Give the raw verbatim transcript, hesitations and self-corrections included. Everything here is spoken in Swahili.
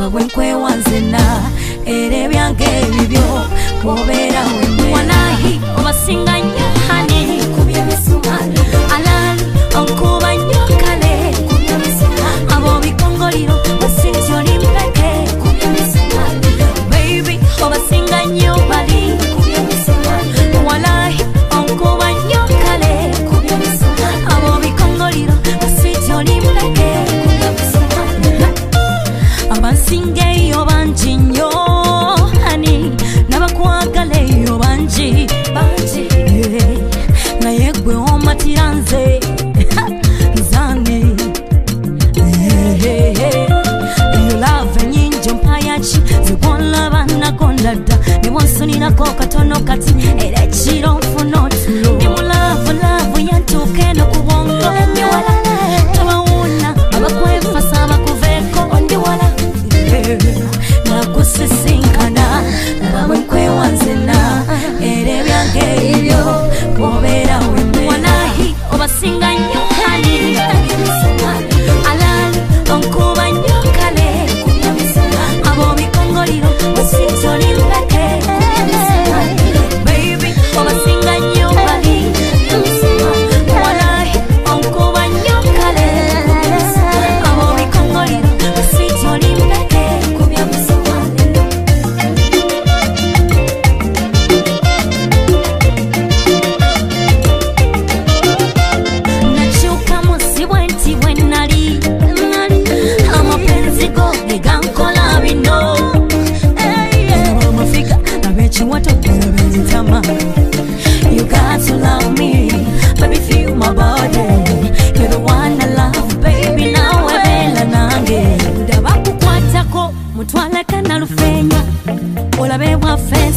laba bwenkwe wanzena ere byange ebibyo bobera wemwe wanahi obasinga nnyo hani kubya bisumali alali onkuba nnyo kale kubya bisumali abo bikongoliro basinzi oli mpeke kubya bisumali baby obasinga nnyo bali kubya bisumali wanahi onkuba nnyo kale kubya bisumali abo bikongoliro basinzi oli mpeke kubya bisumali abasingeyo bangi nnyo hani nabakwagaleyo bangi bangi naye gwe omatira nze nzane eyo lava enyingi mpayaki zegolaba nagonda dda ne bwonsunirako katono kati era ekiro nfuna otulo ndi mulavu laavu yantuuka eno ku bwongo endiwala tabawuuna abakwefasa abakuveeko ondiwala nakusisinkana laba bwenkwe wanzena era ebyange ebyo bobera wemwe wanahi obasinga nnyo hani alali onkuba nnyo kale abo bikongoliro basinzi oli mpeke baby obasinga nnyo bali wanahi onkuba nnyo kale abo bikongoliro basinzi oli mpeke kubya musowale nakyuka musibwe nti bwe nali amapenzi go gegankola bino amafiga abekiwato ebenzitama you got to love me baby feel my body you're the one I love baby nawe bela nange ndabakukwatako mutwaleka na lufenya olabe bwaffe